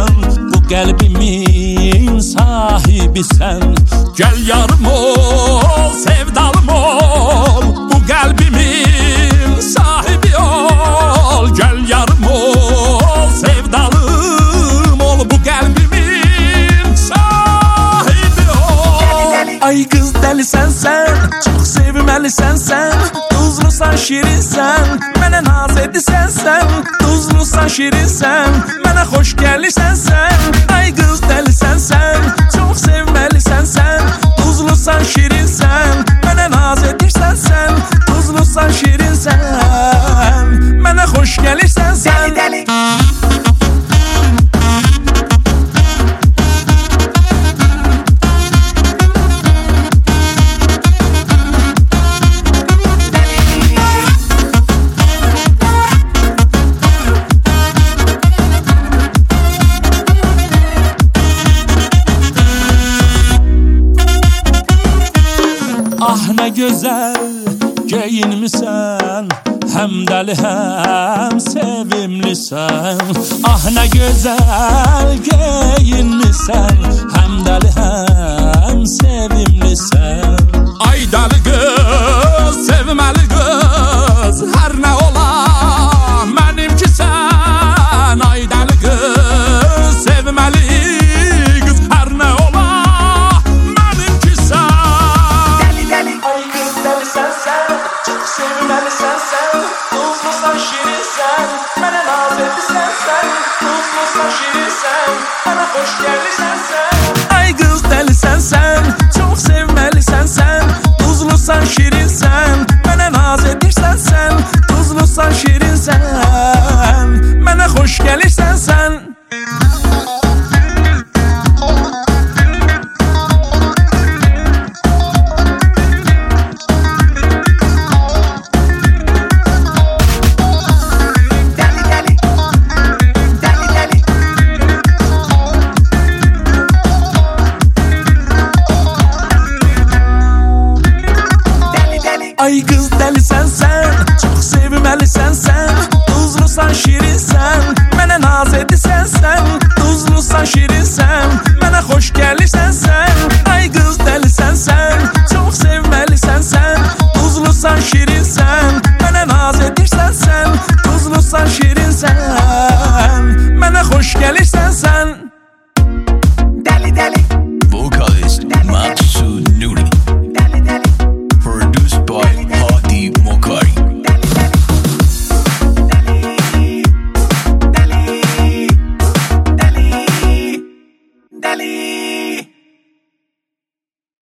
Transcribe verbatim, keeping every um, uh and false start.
bu qəlbimin sahibisən. Gəl yarım ol, sevdalım ol, bu qəlbimin sahibi ol. Gəl yarım ol, sevdalım ol, bu qəlbimin sahibi ol. Ay qız dəlisən sən, çox sevməlisən sən, tuzlusan şirinsən, mənə naz edisən sən, tuzlusan şirinsən, mənə xoş gəlirsən sən. Ay qız dəlisən sən, çox sevməlisən sən, tuzlusan şirinsən, mənə naz edirsən sən, tuzlusan şirinsən, mənə xoş gəlirsən sən. Dəli, dəli. Ah nə gözəl geyinmisən, həm dəli həm sevimlisən. Ah nə gözəl geyinmisən, həm dəli həm sevimlisən. Ay dəli qız, sevməli qız, hər nə ola mənimki sən. Ay dəli qız, sevməli qız, hər nə ola sevməlisən sən, tuzlusan şirinsən, mənə naz edirsən sən, tuzlusan şirinsən, mənə xoş gəlirsən sən. Ay qız dəlisən sən, çox sevməlisən sən, tuzlusan şirinsən, mənə naz edirsən sən, tuzlusan şirinsən, mənə xoş gəlirsən sən. Ay qız dəlisən sən, çox sevməlisən sən, tuzlusan şirinsən, mənə naz edirsən sən, tuzlusan şirinsən, mənə xoş gəlirsən sən. Ay qız dəlisən sən, çox sevməlisən sən, tuzlusan şirinsən, mənə naz edirsən sən, tuzlusan şirinsən, mənə xoş gəlirsən sən.